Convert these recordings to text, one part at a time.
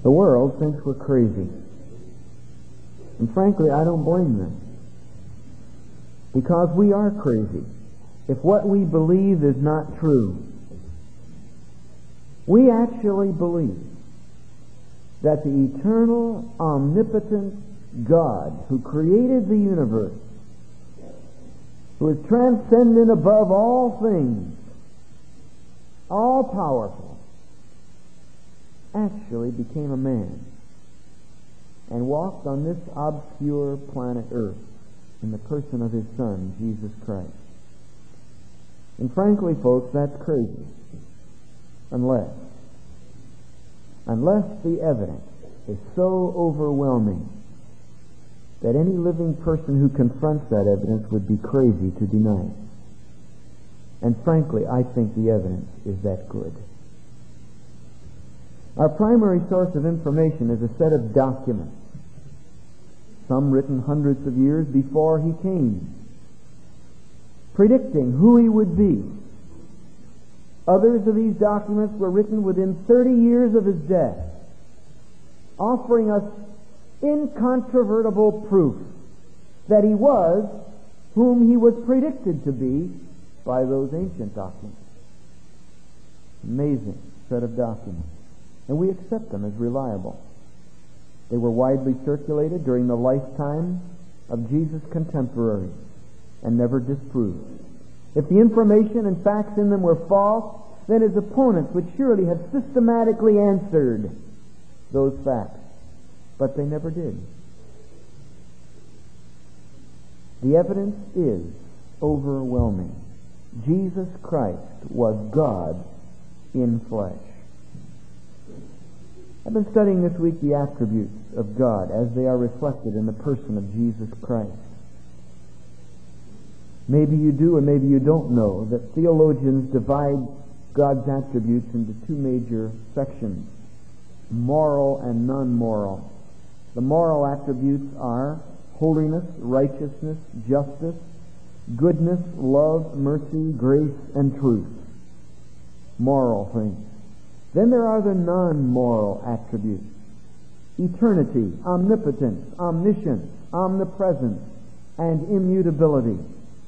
The world thinks we're crazy. And frankly, I don't blame them. Because we are crazy if what we believe is not true. We actually believe that the eternal, omnipotent God who created the universe, who is transcendent above all things, all powerful, actually became a man and walked on this obscure planet Earth in the person of His Son, Jesus Christ. And frankly, folks, that's crazy. Unless the evidence is so overwhelming that any living person who confronts that evidence would be crazy to deny it. And frankly, I think the evidence is that good. Our primary source of information is a set of documents, some written hundreds of years before He came, predicting who He would be. Others of these documents were written within 30 years of His death, offering us incontrovertible proof that He was whom He was predicted to be by those ancient documents. Amazing set of documents. And we accept them as reliable. They were widely circulated during the lifetime of Jesus' contemporaries and never disproved. If the information and facts in them were false, then His opponents would surely have systematically answered those facts. But they never did. The evidence is overwhelming. Jesus Christ was God in flesh. I've been studying this week the attributes of God as they are reflected in the person of Jesus Christ. Maybe you do or maybe you don't know that theologians divide God's attributes into two major sections, moral and non-moral. The moral attributes are holiness, righteousness, justice, goodness, love, mercy, grace, and truth. Moral things. Then there are the non-moral attributes. Eternity, omnipotence, omniscience, omnipresence, and immutability.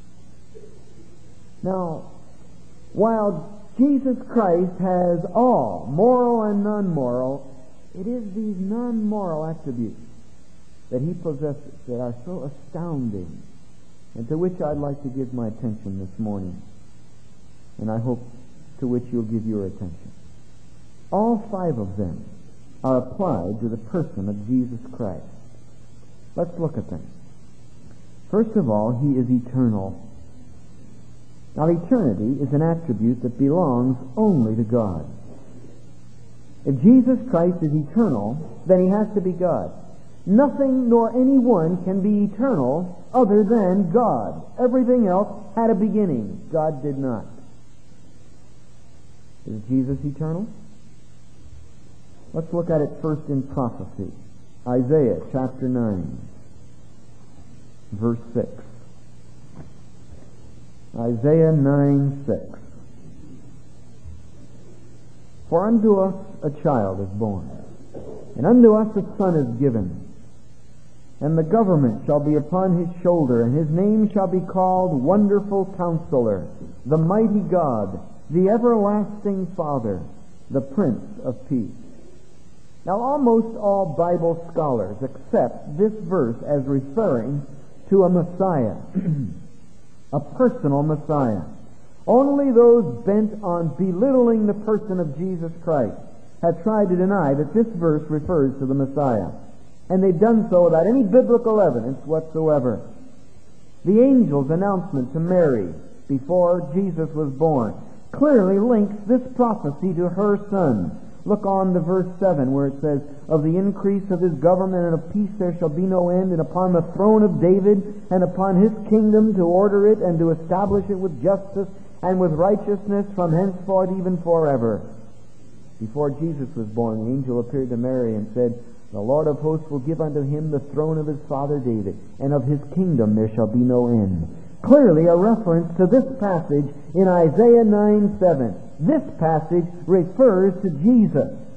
Now, while Jesus Christ has all, moral and non-moral, it is these non-moral attributes that He possesses that are so astounding and to which I'd like to give my attention this morning. And I hope to which you'll give your attention. All five of them are applied to the person of Jesus Christ. Let's look at them. First of all, He is eternal. Now, eternity is an attribute that belongs only to God. If Jesus Christ is eternal, then He has to be God. Nothing nor anyone can be eternal other than God. Everything else had a beginning. God did not. Is Jesus eternal? Let's look at it first in prophecy. Isaiah chapter 9, verse 6. Isaiah 9:6. For unto us a child is born, and unto us a son is given, and the government shall be upon His shoulder, and His name shall be called Wonderful Counselor, the Mighty God, the Everlasting Father, the Prince of Peace. Now, almost all Bible scholars accept this verse as referring to a Messiah, a personal Messiah. Only those bent on belittling the person of Jesus Christ have tried to deny that this verse refers to the Messiah. And they've done so without any biblical evidence whatsoever. The angel's announcement to Mary before Jesus was born clearly links this prophecy to her son. Look on to verse 7 where it says, Of the increase of His government and of peace there shall be no end, and upon the throne of David and upon His kingdom to order it and to establish it with justice and with righteousness from henceforth even forever. Before Jesus was born, the angel appeared to Mary and said, The Lord of hosts will give unto Him the throne of His father David, and of His kingdom there shall be no end. Clearly a reference to this passage in Isaiah 9:7. This passage refers to Jesus.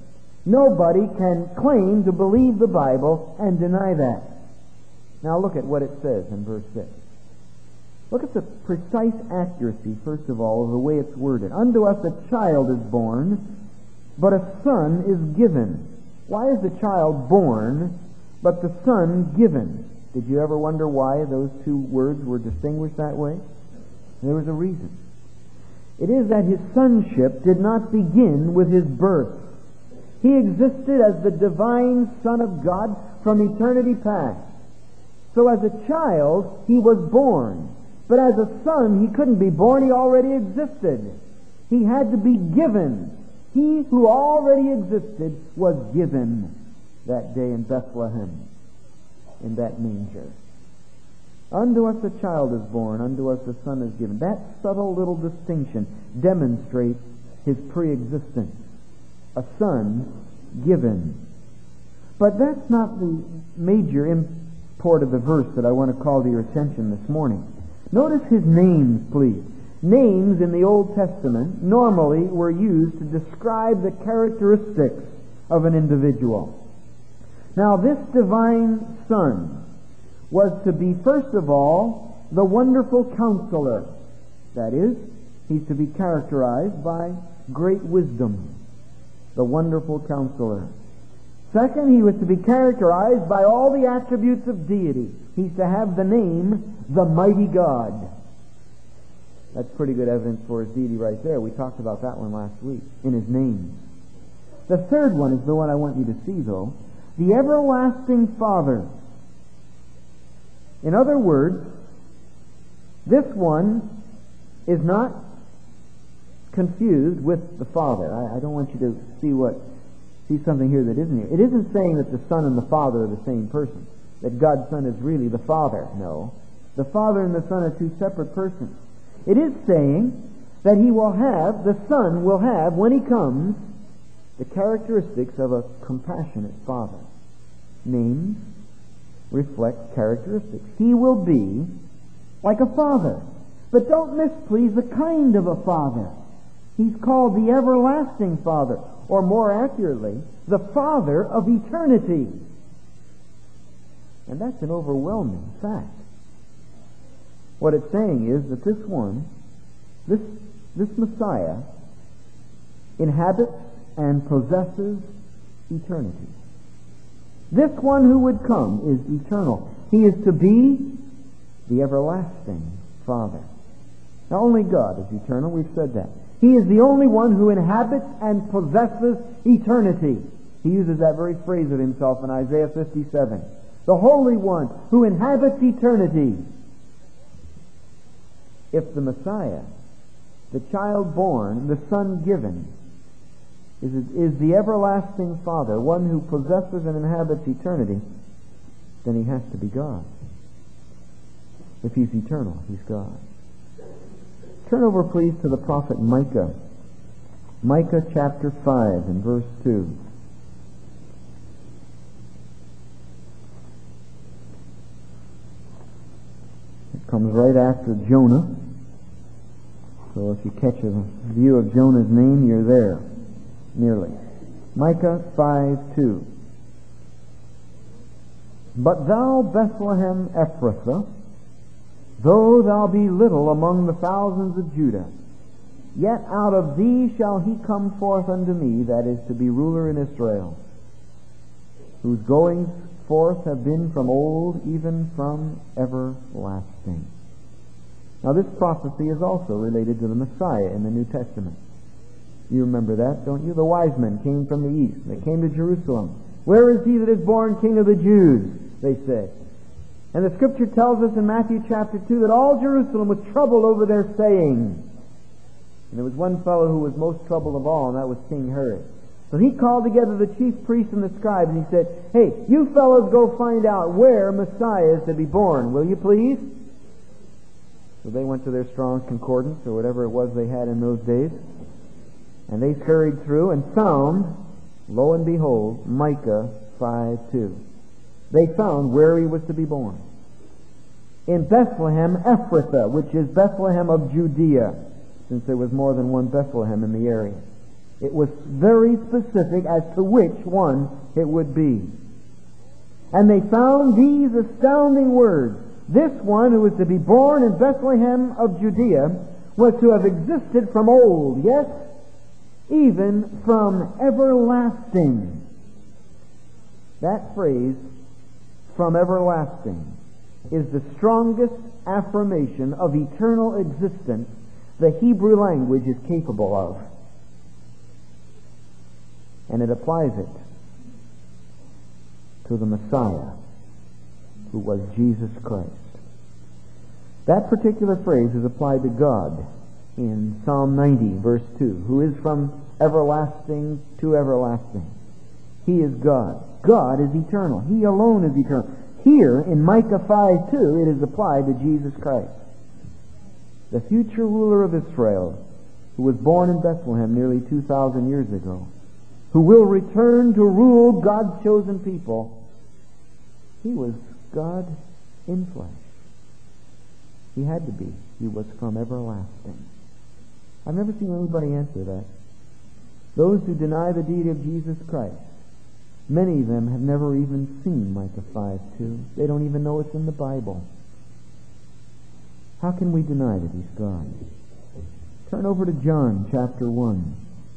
Nobody can claim to believe the Bible and deny that. Now look at what it says in verse 6. Look at the precise accuracy, first of all, of the way it's worded. Unto us a child is born, but a son is given. Why is the child born, but the son given? Did you ever wonder why those two words were distinguished that way? There was a reason. It is that his sonship did not begin with his birth. He existed as the divine Son of God from eternity past. So as a child, he was born. But as a son, he couldn't be born. He already existed. He had to be given. He who already existed was given that day in Bethlehem, in that manger. Unto us a child is born, unto us a son is given. That subtle little distinction demonstrates his pre-existence. A son given. But that's not the major import of the verse that I want to call to your attention this morning. Notice his names, please. Names in the Old Testament normally were used to describe the characteristics of an individual. Now, this divine Son was to be, first of all, the wonderful counselor. That is, he's to be characterized by great wisdom. The wonderful counselor. Second, he was to be characterized by all the attributes of deity. He's to have the name, the mighty God. That's pretty good evidence for his deity right there. We talked about that one last week, in his name. The third one is the one I want you to see, though. The everlasting Father. In other words, this one is not confused with the Father. I don't want you to see something here that isn't here. It isn't saying that the Son and the Father are the same person, that God's Son is really the Father. No. The Father and the Son are two separate persons. It is saying that the Son will have, when he comes, the characteristics of a compassionate Father. Names reflect characteristics. He will be like a father. But don't misplease the kind of a father. He's called the everlasting Father, or more accurately, the Father of eternity. And that's an overwhelming fact. What it's saying is that this Messiah inhabits and possesses eternity. This one who would come is eternal. He is to be the everlasting Father. Now, only God is eternal. We've said that. He is the only one who inhabits and possesses eternity. He uses that very phrase of himself in Isaiah 57. The Holy One who inhabits eternity. If the Messiah, the child born, the Son given, is the everlasting Father, one who possesses and inhabits eternity, then he has to be God. If he's eternal, he's God. Turn over, please, to the prophet Micah. Micah chapter 5 and verse 2. It comes right after Jonah. So if you catch a view of Jonah's name, you're there. Nearly. Micah 5:2. But thou, Bethlehem Ephrathah, though thou be little among the thousands of Judah, yet out of thee shall he come forth unto me, that is, to be ruler in Israel, whose goings forth have been from old, even from everlasting. Now this prophecy is also related to the Messiah in the New Testament. You remember that, don't you? The wise men came from the east. They came to Jerusalem. Where is he that is born King of the Jews? They said. And the Scripture tells us in Matthew chapter 2 that all Jerusalem was troubled over their saying. And there was one fellow who was most troubled of all, and that was King Herod. So he called together the chief priests and the scribes, and he said, "Hey, you fellows go find out where Messiah is to be born, will you please?" So they went to their Strong's Concordance, or whatever it was they had in those days, and they scurried through and found, lo and behold, Micah 5:2. They found where he was to be born. In Bethlehem Ephrathah, which is Bethlehem of Judea, since there was more than one Bethlehem in the area. It was very specific as to which one it would be. And they found these astounding words. This one who was to be born in Bethlehem of Judea was to have existed from old, yes, even from everlasting. That phrase, from everlasting, is the strongest affirmation of eternal existence the Hebrew language is capable of. And it applies it to the Messiah, who was Jesus Christ. That particular phrase is applied to God in Psalm 90, verse 2, who is from everlasting to everlasting. He is God. God is eternal. He alone is eternal. Here, in Micah 5:2, it is applied to Jesus Christ, the future ruler of Israel, who was born in Bethlehem nearly 2,000 years ago, who will return to rule God's chosen people. He was God in flesh. He had to be. He was from everlasting. I've never seen anybody answer that. Those who deny the deity of Jesus Christ, many of them have never even seen Micah 5:2. They don't even know it's in the Bible. How can we deny that He's God? Turn over to John chapter 1.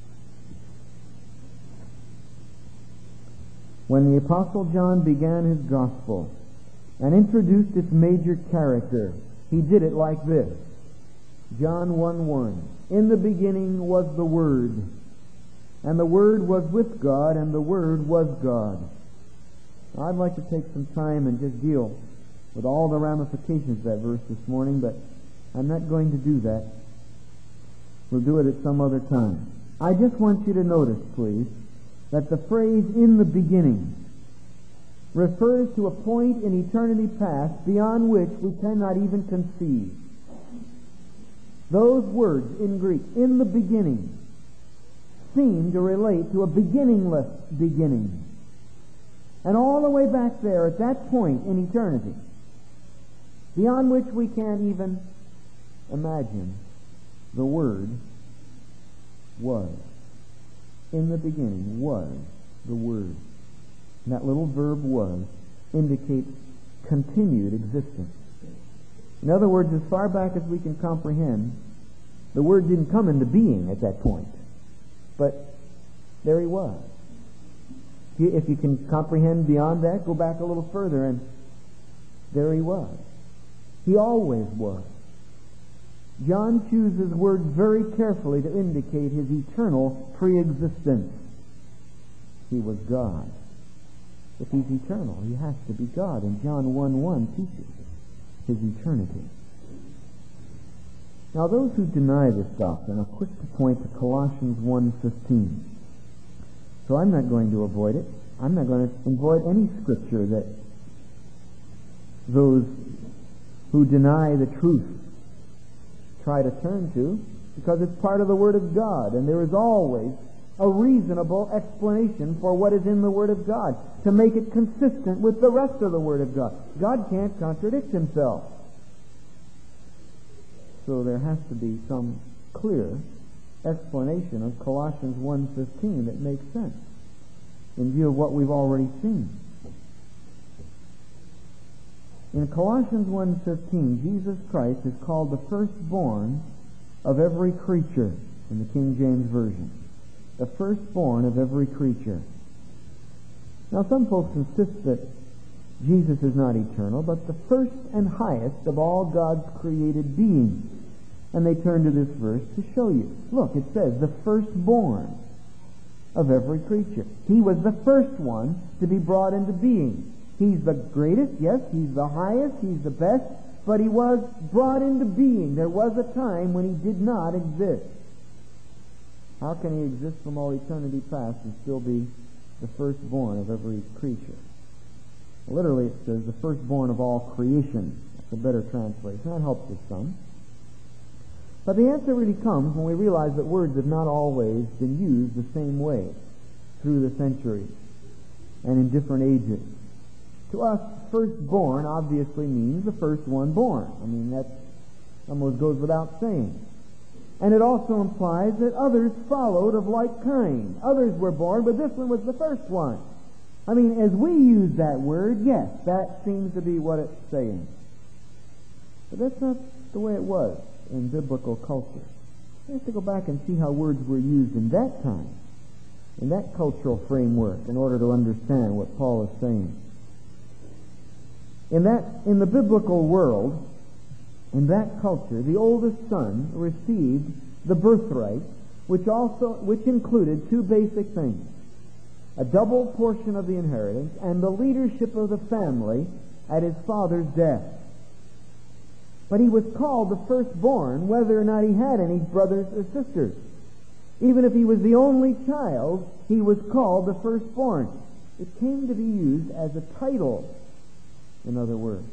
When the Apostle John began his gospel and introduced its major character, he did it like this. John 1:1. In the beginning was the Word, and the Word was with God, and the Word was God. Now, I'd like to take some time and just deal with all the ramifications of that verse this morning, but I'm not going to do that. We'll do it at some other time. I just want you to notice, please, that the phrase "in the beginning" refers to a point in eternity past beyond which we cannot even conceive. Those words in Greek, "in the beginning," seem to relate to a beginningless beginning. And all the way back there at that point in eternity, beyond which we can't even imagine, the Word was. In the beginning was the Word. And that little verb "was" indicates continued existence. In other words, as far back as we can comprehend, the Word didn't come into being at that point. But there He was. If you can comprehend beyond that, go back a little further, and there He was. He always was. John chooses words very carefully to indicate His eternal pre-existence. He was God. If He's eternal, He has to be God, and John 1:1 teaches His eternity. Now, those who deny this doctrine are quick to point to Colossians 1:15. So I'm not going to avoid it. I'm not going to avoid any scripture that those who deny the truth try to turn to, because it's part of the Word of God, and there is always a reasonable explanation for what is in the Word of God to make it consistent with the rest of the Word of God. God can't contradict Himself. So there has to be some clear explanation of Colossians 1:15 that makes sense in view of what we've already seen. In Colossians 1:15, Jesus Christ is called the firstborn of every creature in the King James Version. The firstborn of every creature. Now, some folks insist that Jesus is not eternal, but the first and highest of all God's created beings. And they turn to this verse to show you. Look, it says, the firstborn of every creature. He was the first one to be brought into being. He's the greatest, yes, He's the highest, He's the best, but He was brought into being. There was a time when He did not exist. How can He exist from all eternity past and still be the firstborn of every creature? Literally, it says the firstborn of all creation. That's a better translation. That helps us some. But the answer really comes when we realize that words have not always been used the same way through the centuries and in different ages. To us, firstborn obviously means the first one born. I mean, that almost goes without saying. And it also implies that others followed of like kind. Others were born, but this one was the first one. I mean, as we use that word, yes, that seems to be what it's saying. But that's not the way it was in biblical culture. We have to go back and see how words were used in that time, in that cultural framework, in order to understand what Paul is saying. In the biblical world, in that culture, the oldest son received the birthright, which included two basic things: a double portion of the inheritance and the leadership of the family at his father's death. But he was called the firstborn, whether or not he had any brothers or sisters. Even if he was the only child, he was called the firstborn. It came to be used as a title, in other words.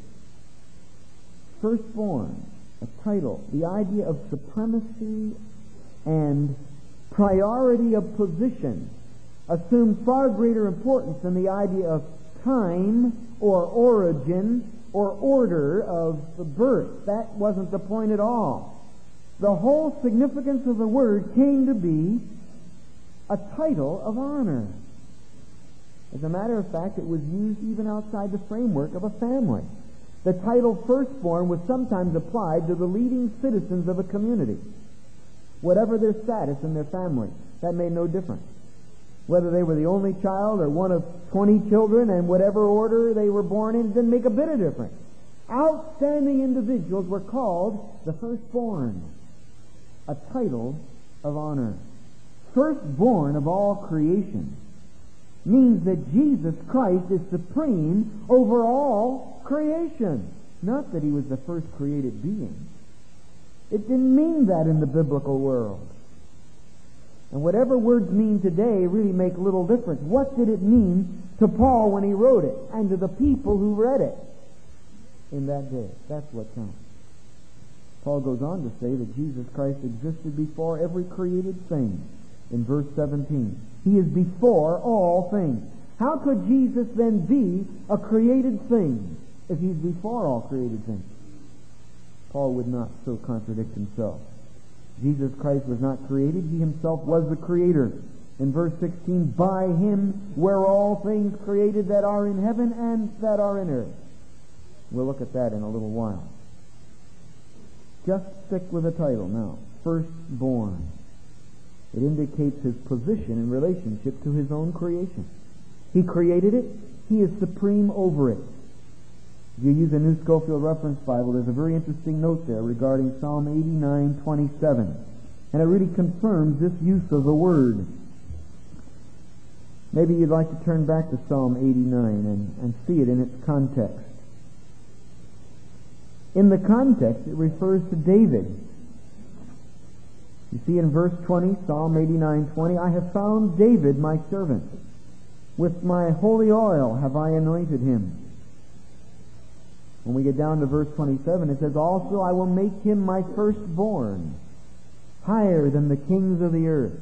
Firstborn, a title, the idea of supremacy and priority of position assumed far greater importance than the idea of time or origin or order of birth. That wasn't the point at all. The whole significance of the word came to be a title of honor. As a matter of fact, it was used even outside the framework of a family. The title firstborn was sometimes applied to the leading citizens of a community. Whatever their status in their family, that made no difference. Whether they were the only child or one of 20 children, and whatever order they were born in, it didn't make a bit of difference. Outstanding individuals were called the firstborn, a title of honor. Firstborn of all creation means that Jesus Christ is supreme over all creation. Not that he was the first created being. It didn't mean that in the biblical world. And whatever words mean today really make little difference. What did it mean to Paul when he wrote it, and to the people who read it in that day? That's what counts. Paul goes on to say that Jesus Christ existed before every created thing. In verse 17, he is before all things. How could Jesus then be a created thing if he's before all created things? Paul would not so contradict himself. Jesus Christ was not created. He himself was the creator. In verse 16, by him were all things created that are in heaven and that are in earth. We'll look at that in a little while. Just stick with the title now. Firstborn. It indicates his position in relationship to his own creation. He created it. He is supreme over it. If you use a New Scofield Reference Bible, there's a very interesting note there regarding Psalm 89:27. And it really confirms this use of the word. Maybe you'd like to turn back to Psalm 89 and see it in its context. In the context, it refers to David. You see in verse 20, Psalm 89:20, I have found David my servant. With my holy oil have I anointed him. When we get down to verse 27, it says, also I will make him my firstborn, higher than the kings of the earth.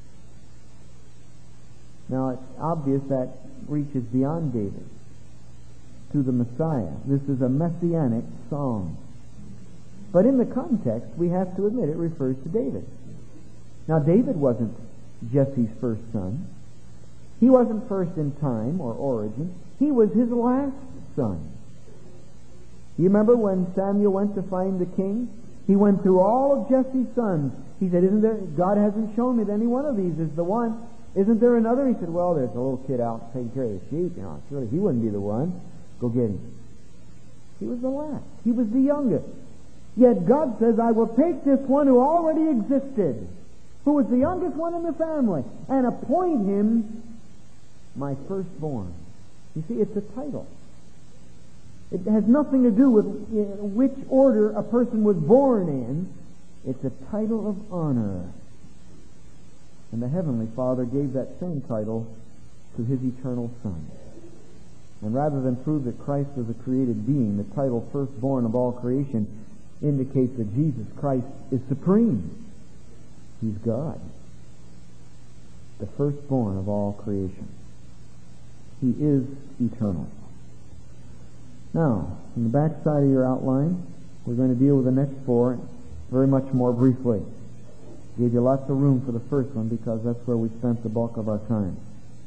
Now it's obvious that reaches beyond David to the Messiah. This is a messianic song. But in the context, we have to admit it refers to David. Now David wasn't Jesse's first son. He wasn't first in time or origin. He was his last son. You remember when Samuel went to find the king? He went through all of Jesse's sons. He said, "Isn't there? God hasn't shown me that any one of these is the one. Isn't there another?" He said, "Well, there's a little kid out taking care of the sheep. Surely he wouldn't be the one. Go get him." He was the last. He was the youngest. Yet God says, "I will take this one who already existed, who was the youngest one in the family, and appoint him my firstborn." You see, it's a title. It has nothing to do with which order a person was born in. It's a title of honor. And the Heavenly Father gave that same title to his eternal Son. And rather than prove that Christ was a created being, the title firstborn of all creation indicates that Jesus Christ is supreme. He's God, the firstborn of all creation. He is eternal. Now, in the back side of your outline, we're going to deal with the next four very much more briefly. Gave you lots of room for the first one because that's where we spent the bulk of our time.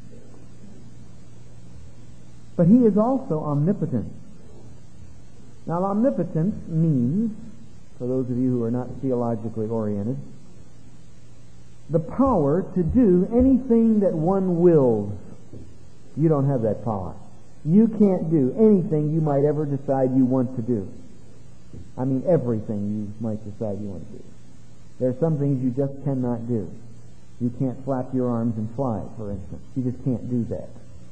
But He is also omnipotent. Now, omnipotence means, for those of you who are not theologically oriented, the power to do anything that one wills. You don't have that power. You can't do anything you might ever decide you want to do. I mean, everything you might decide you want to do. There are some things you just cannot do. You can't flap your arms and fly, for instance. You just can't do that.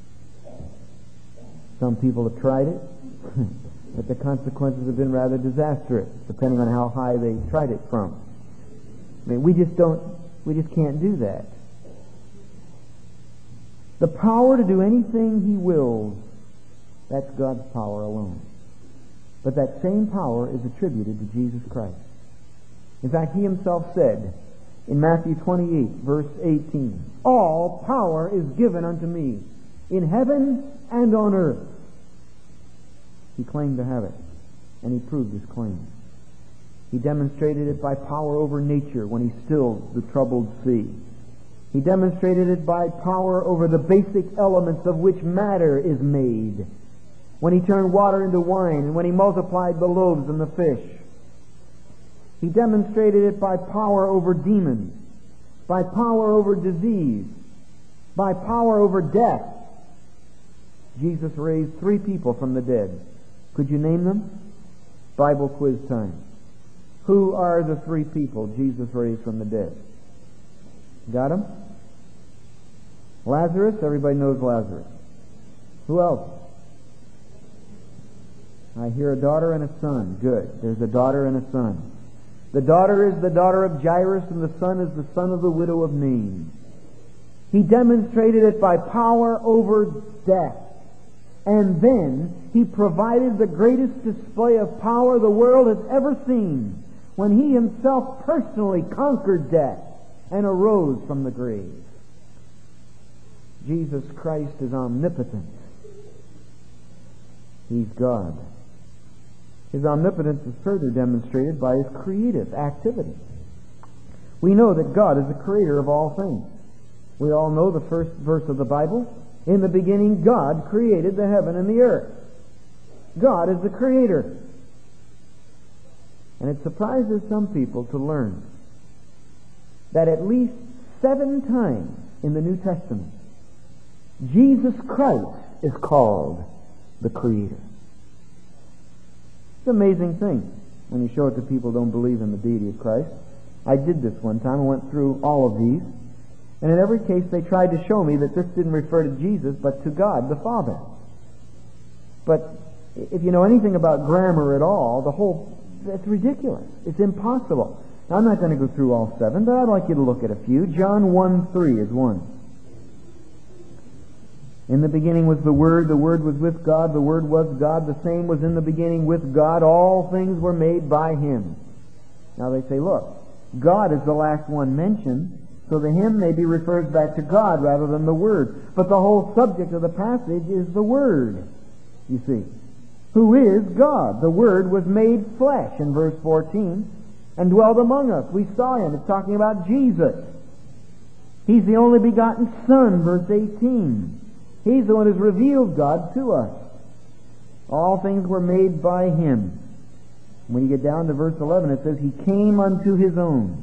Some people have tried it, but the consequences have been rather disastrous, depending on how high they tried it from. I mean, we just can't do that. The power to do anything He wills, that's God's power alone. But that same power is attributed to Jesus Christ. In fact, He Himself said in Matthew 28, verse 18, "All power is given unto me in heaven and on earth." He claimed to have it, and He proved His claim. He demonstrated it by power over nature when He stilled the troubled sea. He demonstrated it by power over the basic elements of which matter is made, when He turned water into wine and when He multiplied the loaves and the fish. He demonstrated it by power over demons, by power over disease, by power over death. Jesus raised 3 people from the dead. Could you name them? Bible quiz time. Who are the 3 people Jesus raised from the dead? Got them? Lazarus, everybody knows Lazarus. Who else? I hear a daughter and a son. Good. There's a daughter and a son. The daughter is the daughter of Jairus, and the son is the son of the widow of Nain. He demonstrated it by power over death. And then He provided the greatest display of power the world has ever seen, when He Himself personally conquered death and arose from the grave. Jesus Christ is omnipotent. He's God. His omnipotence is further demonstrated by His creative activity. We know that God is the creator of all things. We all know the first verse of the Bible. In the beginning, God created the heaven and the earth. God is the creator. And it surprises some people to learn that at least 7 times in the New Testament, Jesus Christ is called the Creator. It's an amazing thing when you show it to people who don't believe in the deity of Christ. I did this one time. I went through all of these. And in every case, they tried to show me that this didn't refer to Jesus, but to God the Father. But if you know anything about grammar at all, that's ridiculous. It's impossible. Now, I'm not going to go through all 7, but I'd like you to look at a few. John 1:3 is one. In the beginning was the Word was with God, the Word was God, the same was in the beginning with God, all things were made by Him. Now they say, look, God is the last one mentioned, so the Him maybe refers back to God rather than the Word. But the whole subject of the passage is the Word, you see. Who is God? The Word was made flesh in verse 14 and dwelled among us. We saw Him. It's talking about Jesus. He's the only begotten Son, verse 18. He's the one who's revealed God to us. All things were made by Him. When you get down to verse 11, it says, He came unto His own.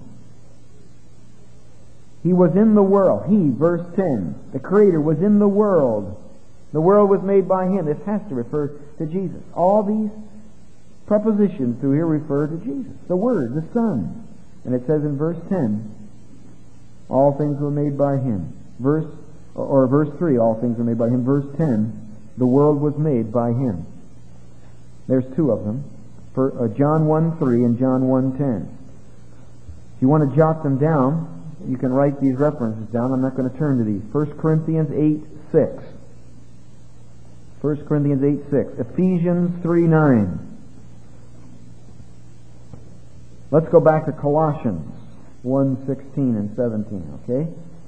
He was in the world. He, verse 10, the Creator was in the world. The world was made by Him. This has to refer to Jesus. All these prepositions through here refer to Jesus, the Word, the Son. And it says in verse 10, all things were made by Him. Verse 3, all things were made by Him. Verse 10, the world was made by Him. There's 2 of them. John 1:3 and John 1:10. If you want to jot them down, you can write these references down. I'm not going to turn to these. 1 Corinthians 8:6. 1 Corinthians 8:6. Ephesians 3:9. Let's go back to Colossians 1:16 and 17, okay?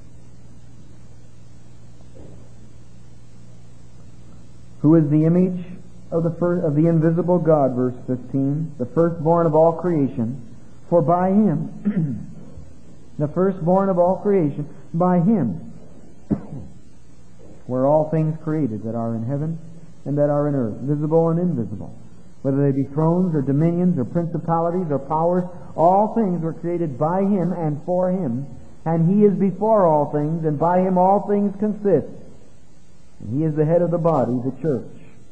Who is the image of the invisible God, verse 15, the firstborn of all creation, for by Him the firstborn of all creation. By Him were all things created that are in heaven and that are in earth, visible and invisible. Whether they be thrones or dominions or principalities or powers, all things were created by Him and for Him. And He is before all things, and by Him all things consist. And He is the head of the body, the church.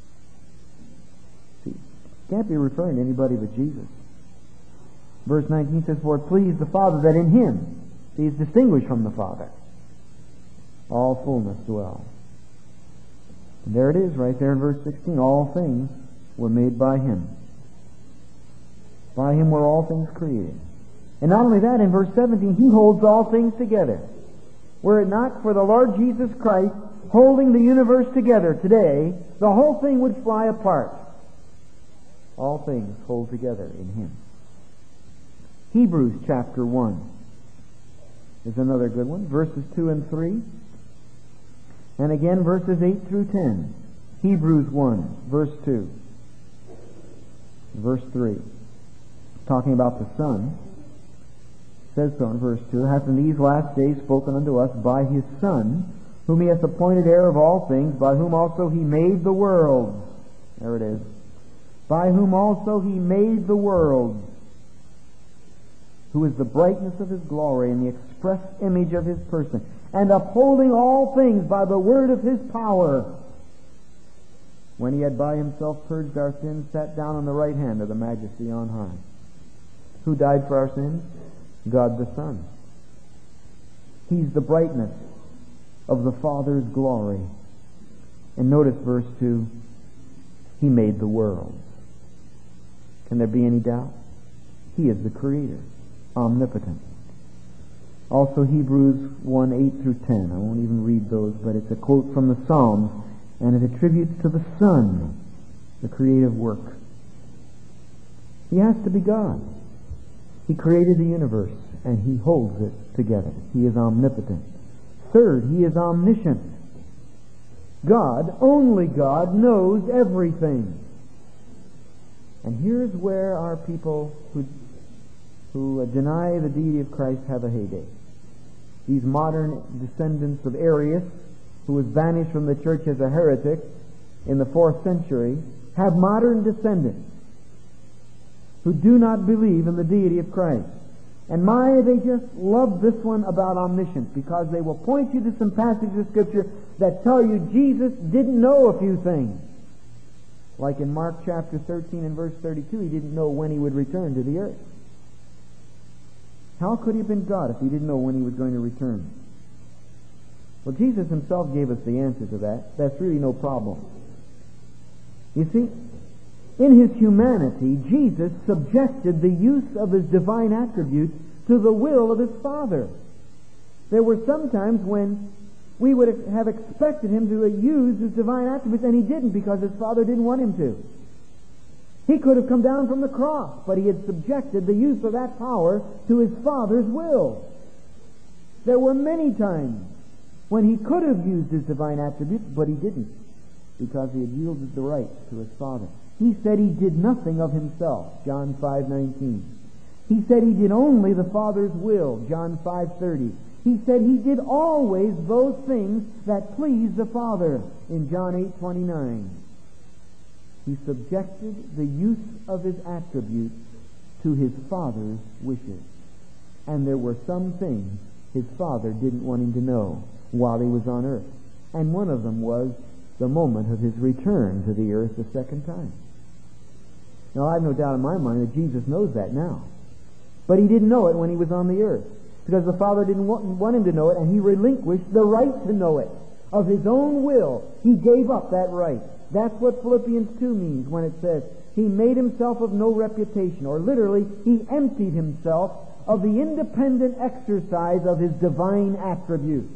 See, can't be referring to anybody but Jesus. Verse 19 says, For it pleased the Father that in Him, He is distinguished from the Father, all fullness dwells. And there it is, right there in verse 16. All things were made by Him. By Him were all things created. And not only that, in verse 17, He holds all things together. Were it not for the Lord Jesus Christ holding the universe together today, the whole thing would fly apart. All things hold together in Him. Hebrews chapter 1 is another good one. Verses 2 and 3. And again verses 8 through 10. Hebrews 1, verse 2. Verse 3. Talking about the Son. Says so in verse 2, hath in these last days spoken unto us by His Son, whom He hath appointed heir of all things, by whom also He made the worlds. There it is. By whom also He made the worlds, who is the brightness of His glory and the express image of His person, and upholding all things by the word of His power. When He had by Himself purged our sins, sat down on the right hand of the Majesty on high. Who died for our sins? God the Son. He's the brightness of the Father's glory. And notice verse 2, He made the world. Can there be any doubt? He is the Creator, omnipotent. Also Hebrews 1, 8 through 10. I won't even read those, but it's a quote from the Psalms, and it attributes to the Son the creative work. He has to be God. He created the universe, and He holds it together. He is omnipotent. Third, He is omniscient. God, only God, knows everything. And here's where our people who deny the deity of Christ have a heyday. These modern descendants of Arius, who was banished from the church as a heretic in the 4th century, have modern descendants who do not believe in the deity of Christ. And they just love this one about omniscience, because they will point you to some passages of Scripture that tell you Jesus didn't know a few things. Like in Mark chapter 13 and verse 32, He didn't know when He would return to the earth. How could He have been God if He didn't know when He was going to return? Well, Jesus Himself gave us the answer to that. That's really no problem. You see, in His humanity, Jesus subjected the use of His divine attributes to the will of His Father. There were some times when we would have expected Him to use His divine attributes, and He didn't, because His Father didn't want Him to. He could have come down from the cross, but He had subjected the use of that power to His Father's will. There were many times when He could have used His divine attributes, but He didn't, because He had yielded the right to His Father. He said He did nothing of Himself, John 5:19. He said He did only the Father's will, John 5:30. He said He did always those things that pleased the Father, in John 8:29. He subjected the use of His attributes to His Father's wishes. And there were some things His Father didn't want Him to know while He was on earth. And one of them was the moment of His return to the earth the second time. Now, I have no doubt in my mind that Jesus knows that now. But He didn't know it when He was on the earth, because the Father didn't want Him to know it, and He relinquished the right to know it. Of His own will, He gave up that right. That's what Philippians 2 means when it says, He made Himself of no reputation, or literally, He emptied Himself of the independent exercise of His divine attributes.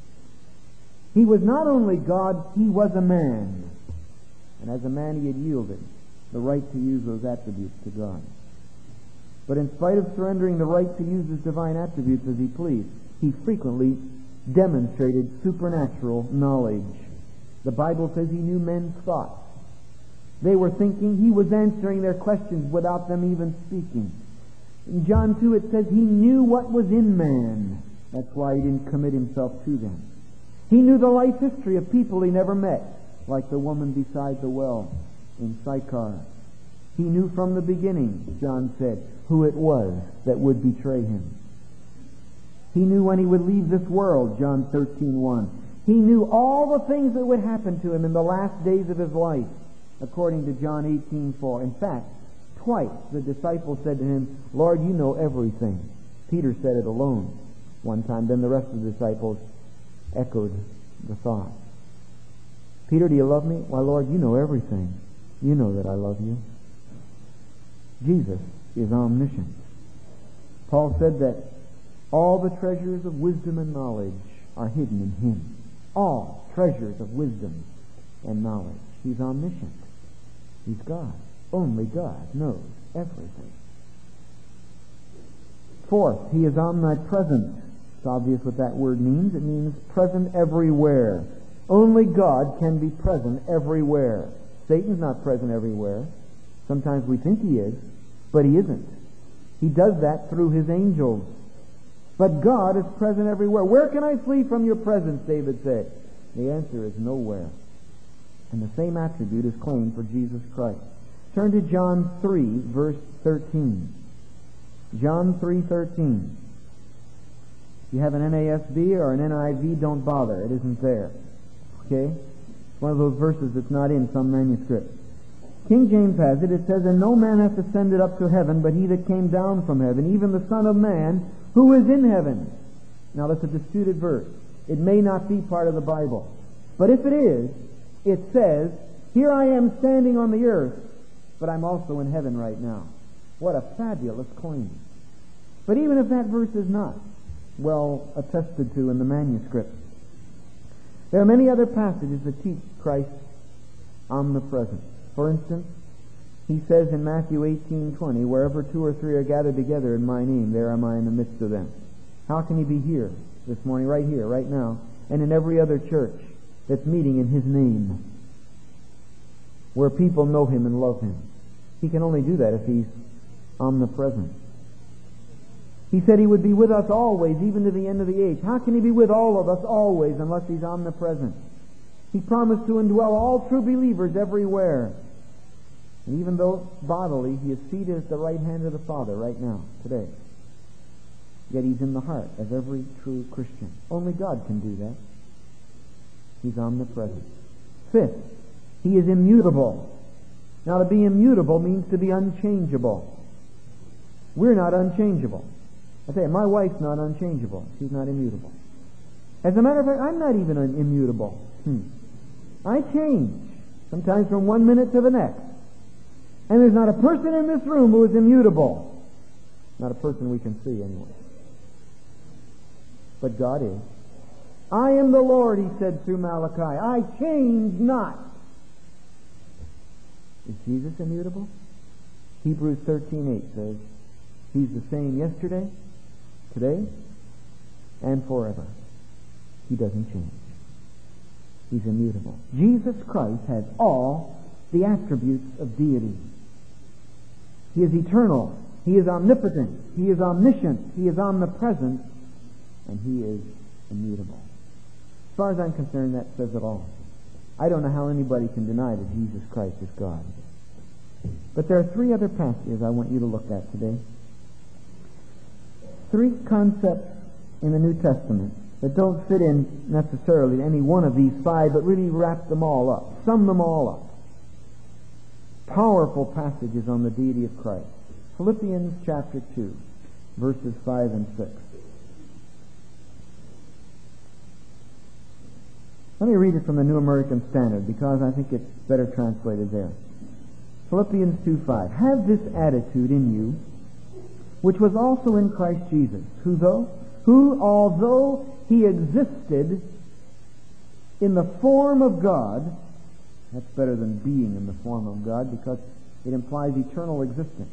He was not only God, He was a man. And as a man, He had yielded the right to use those attributes to God. But in spite of surrendering the right to use His divine attributes as He pleased, He frequently demonstrated supernatural knowledge. The Bible says He knew men's thoughts. They were thinking, He was answering their questions without them even speaking. In John 2 it says he knew what was in man. That's why he didn't commit himself to them. He knew the life history of people he never met, like the woman beside the well in Sychar. He knew from the beginning, John said, who it was that would betray him. He knew when he would leave this world, John 13:1. He knew all the things that would happen to him in the last days of his life, according to John 18:4. In fact, twice the disciples said to him, Lord, you know everything. Peter said it alone one time. Then the rest of the disciples echoed the thought. Peter, do you love me? Why, Lord, you know everything. You know that I love you. Jesus is omniscient. Paul said that all the treasures of wisdom and knowledge are hidden in him. All treasures of wisdom and knowledge. He's omniscient. He's God. Only God knows everything. Fourth, he is omnipresent. It's obvious what that word means. It means present everywhere. Only God can be present everywhere. Satan's not present everywhere. Sometimes we think he is, but he isn't. He does that through his angels. But God is present everywhere. Where can I flee from your presence, David said. The answer is nowhere. And the same attribute is claimed for Jesus Christ. Turn to John 3, verse 13. John 3:13. If you have an NASB or an NIV, don't bother. It isn't there. Okay? It's one of those verses that's not in some manuscript. King James has it. It says, And no man hath ascended up to heaven, but he that came down from heaven, even the Son of Man, who is in heaven. Now that's a disputed verse. It may not be part of the Bible. But if it is, it says, Here I am standing on the earth, but I'm also in heaven right now. What a fabulous claim. But even if that verse is not well attested to in the manuscript, there are many other passages that teach Christ's omnipresence. For instance, he says in Matthew 18:20, Wherever two or three are gathered together in my name, there am I in the midst of them. How can he be here this morning, right here, right now, and in every other church that's meeting in his name, where people know him and love him? He can only do that if he's omnipresent. He said he would be with us always, even to the end of the age. How can he be with all of us always unless he's omnipresent? He promised to indwell all true believers everywhere. And even though bodily he is seated at the right hand of the Father right now, today, yet he's in the heart of every true Christian. Only God can do that. He's omnipresent. Fifth, he is immutable. Now, to be immutable means to be unchangeable. We're not unchangeable. I tell you, my wife's not unchangeable. She's not immutable. As a matter of fact, I'm not even immutable. I change, sometimes from one minute to the next. And there's not a person in this room who is immutable. Not a person we can see anyway. But God is. I am the Lord, he said through Malachi. I change not. Is Jesus immutable? Hebrews 13:8 says, He's the same yesterday, today, and forever. He doesn't change. He's immutable. Jesus Christ has all the attributes of deity. He is eternal. He is omnipotent. He is omniscient. He is omnipresent. And he is immutable. As far as I'm concerned, that says it all. I don't know how anybody can deny that Jesus Christ is God. But there are three other passages I want you to look at today. Three concepts in the New Testament that don't fit in necessarily to any one of these five, but really wrap them all up, sum them all up. Powerful passages on the deity of Christ. Philippians chapter 2, verses 5 and 6. Let me read it from the New American Standard, because I think it's better translated there. Philippians 2:5. Have this attitude in you, which was also in Christ Jesus, who although he existed in the form of God, that's better than being in the form of God, because it implies eternal existence.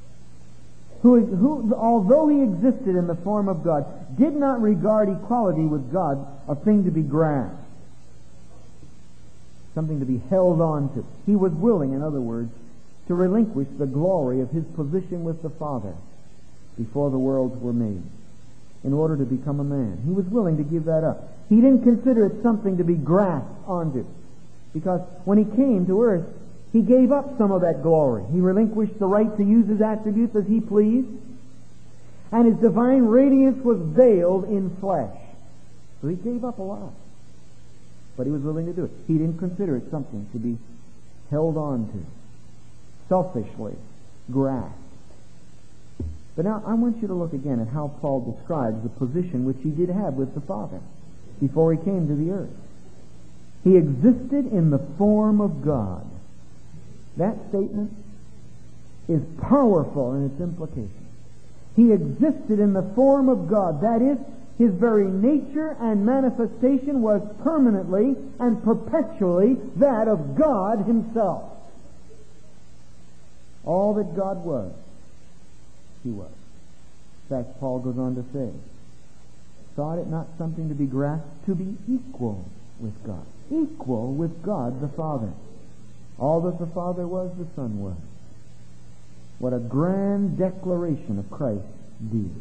Who, although he existed in the form of God, did not regard equality with God a thing to be grasped, something to be held on to. He was willing, in other words, to relinquish the glory of his position with the Father. before the worlds were made in order to become a man. He was willing to give that up. He didn't consider it something to be grasped onto, because when he came to earth, he gave up some of that glory. He relinquished the right to use his attributes as he pleased, and his divine radiance was veiled in flesh. So he gave up a lot, but he was willing to do it. He didn't consider it something to be held on to, selfishly grasped. But now I want you to look again at how Paul describes the position which he did have with the Father before he came to the earth. He existed in the form of God. That statement is powerful in its implication. He existed in the form of God. That is, his very nature and manifestation was permanently and perpetually that of God himself. All that God was, he was. In fact, Paul goes on to say, thought it not something to be grasped, to be equal with God. Equal with God the Father. All that the Father was, the Son was. What a grand declaration of Christ's deity.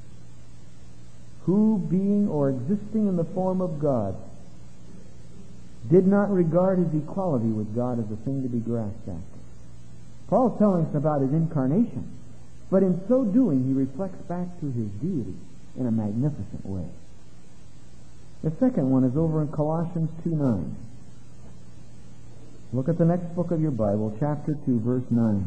Who, being or existing in the form of God, did not regard his equality with God as a thing to be grasped after. Paul's telling us about his incarnation, but in so doing he reflects back to his deity in a magnificent way. The second one is over in Colossians 2:9. Look at the next book of your Bible, chapter 2, verse 9.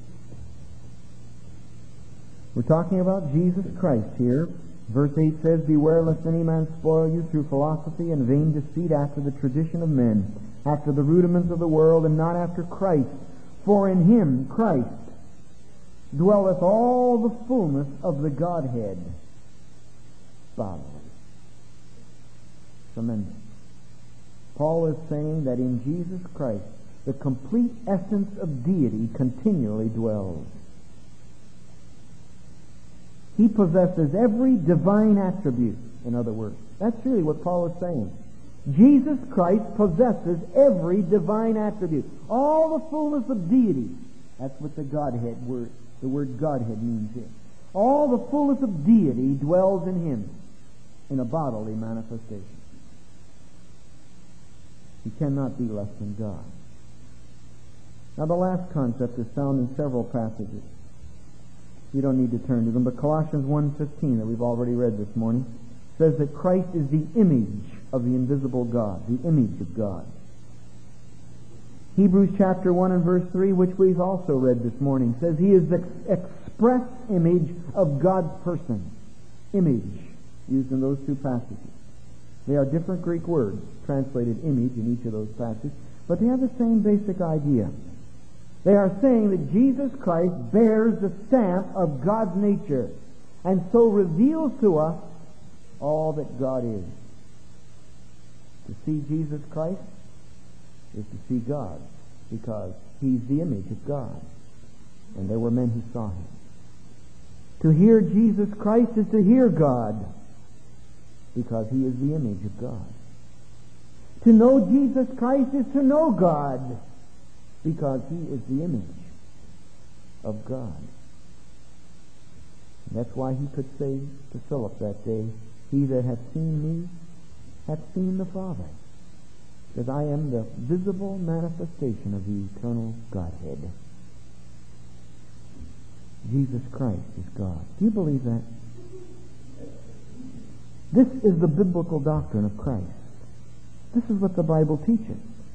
We're talking about Jesus Christ here. Verse 8 says, beware lest any man spoil you through philosophy and vain deceit after the tradition of men, after the rudiments of the world, and not after Christ. For in him, Christ, dwelleth all the fullness of the Godhead bodily. Tremendous. Paul is saying that in Jesus Christ, the complete essence of deity continually dwells. He possesses every divine attribute, in other words. That's really what Paul is saying. Jesus Christ possesses every divine attribute. All the fullness of deity. That's what the word Godhead means here. All the fullness of deity dwells in him in a bodily manifestation. He cannot be less than God. Now the last concept is found in several passages. You don't need to turn to them, but Colossians 1:15 that we've already read this morning says that Christ is the image of the invisible God, the image of God. Hebrews chapter 1 and verse 3, which we've also read this morning, says he is the express image of God's person. Image, used in those two passages. They are different Greek words, translated image in each of those passages, but they have the same basic idea. They are saying that Jesus Christ bears the stamp of God's nature and so reveals to us all that God is. To see Jesus Christ is to see God, because he's the image of God, and there were men who saw him. To hear Jesus Christ is to hear God, because he is the image of God. To know Jesus Christ is to know God, because he is the image of God. And that's why he could say to Philip that day, he that hath seen me hath seen the Father, because I am the visible manifestation of the eternal Godhead. Jesus Christ is God. Do you believe that? This is the biblical doctrine of Christ. This is what the Bible teaches.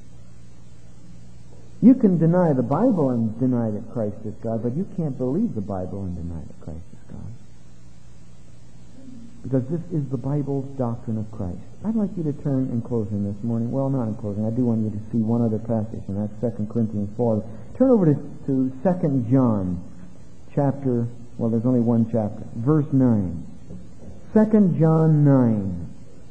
You can deny the Bible and deny that Christ is God, but you can't believe the Bible and deny that Christ is God. Because this is the Bible's doctrine of Christ. I'd like you to turn in closing this morning. Well, not in closing. I do want you to see one other passage, and that's 2 Corinthians 4. Turn over to 2 John chapter, well, there's only one chapter, verse 9. 2 John 9.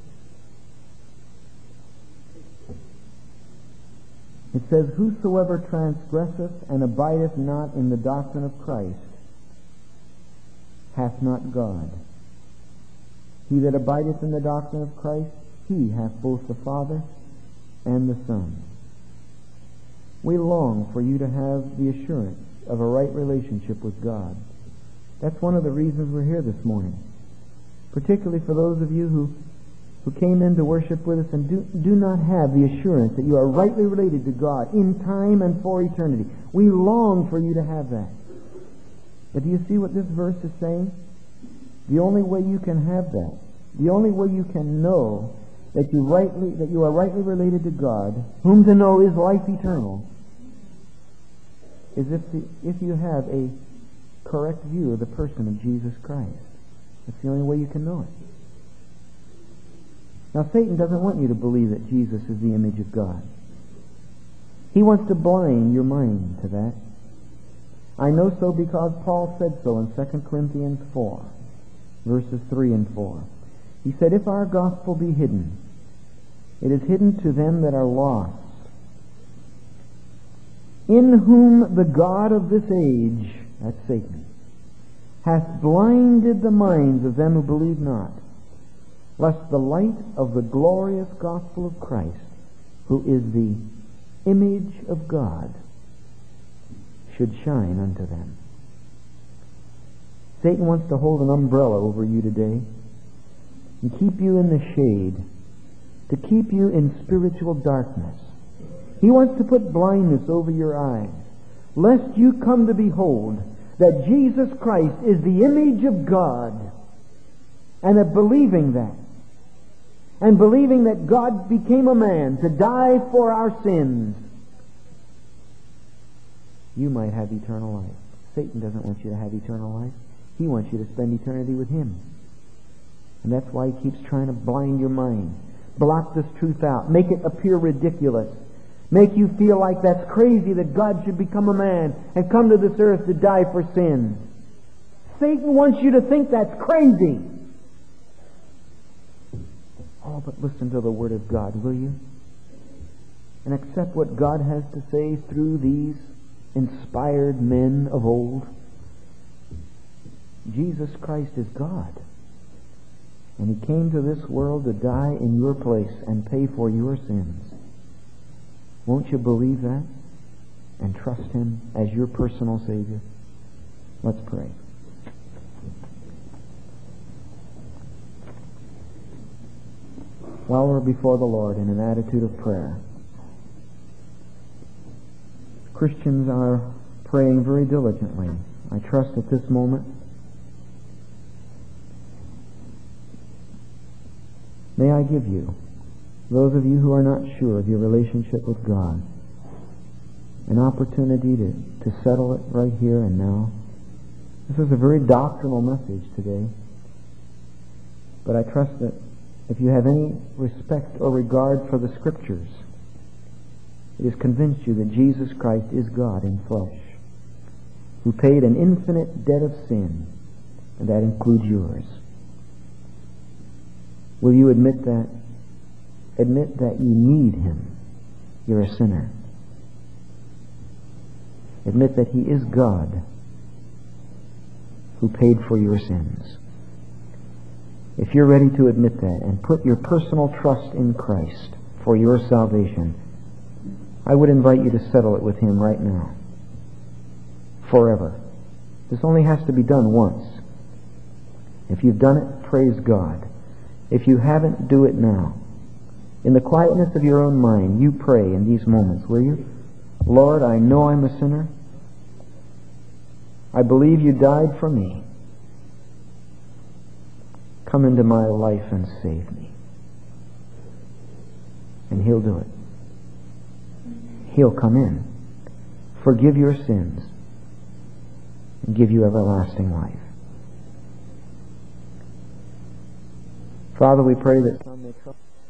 It says, whosoever transgresseth and abideth not in the doctrine of Christ hath not God. He that abideth in the doctrine of Christ, he hath both the Father and the Son. We long for you to have the assurance of a right relationship with God. That's one of the reasons we're here this morning. Particularly for those of you who came in to worship with us and do not have the assurance that you are rightly related to God in time and for eternity. We long for you to have that. But do you see what this verse is saying? The only way you can have that, the only way you can know that you are rightly related to God, whom to know is life eternal, is if you have a correct view of the person of Jesus Christ. That's the only way you can know it. Now, Satan doesn't want you to believe that Jesus is the image of God. He wants to blind your mind to that. I know so because Paul said so in 2 Corinthians 4, verses 3 and 4. He said, "If our gospel be hidden, it is hidden to them that are lost, in whom the God of this age," that's Satan, "hath blinded the minds of them who believe not, lest the light of the glorious gospel of Christ, who is the image of God, should shine unto them." Satan wants to hold an umbrella over you today and keep you in the shade, to keep you in spiritual darkness. He wants to put blindness over your eyes, lest you come to behold that Jesus Christ is the image of God, and that believing that, and believing that God became a man to die for our sins, you might have eternal life. Satan doesn't want you to have eternal life. He wants you to spend eternity with Him. And that's why he keeps trying to blind your mind, block this truth out, make it appear ridiculous, make you feel like that's crazy that God should become a man and come to this earth to die for sins. Satan wants you to think that's crazy. Oh, but listen to the Word of God, will you? And accept what God has to say through these inspired men of old. Jesus Christ is God. And He came to this world to die in your place and pay for your sins. Won't you believe that? And trust Him as your personal Savior? Let's pray. While we're before the Lord in an attitude of prayer, Christians are praying very diligently. I trust at this moment. May I give you, those of you who are not sure of your relationship with God, an opportunity to settle it right here and now. This is a very doctrinal message today, but I trust that if you have any respect or regard for the Scriptures, it has convinced you that Jesus Christ is God in flesh, who paid an infinite debt of sin, and that includes yours. Will you admit that? Admit that you need Him. You're a sinner. Admit that He is God who paid for your sins. If you're ready to admit that and put your personal trust in Christ for your salvation, I would invite you to settle it with Him right now. Forever. This only has to be done once. If you've done it, praise God. If you haven't, do it now. In the quietness of your own mind, you pray in these moments, will you? Lord, I know I'm a sinner. I believe You died for me. Come into my life and save me. And He'll do it. He'll come in, forgive your sins, and give you everlasting life. Father, we pray that some may trust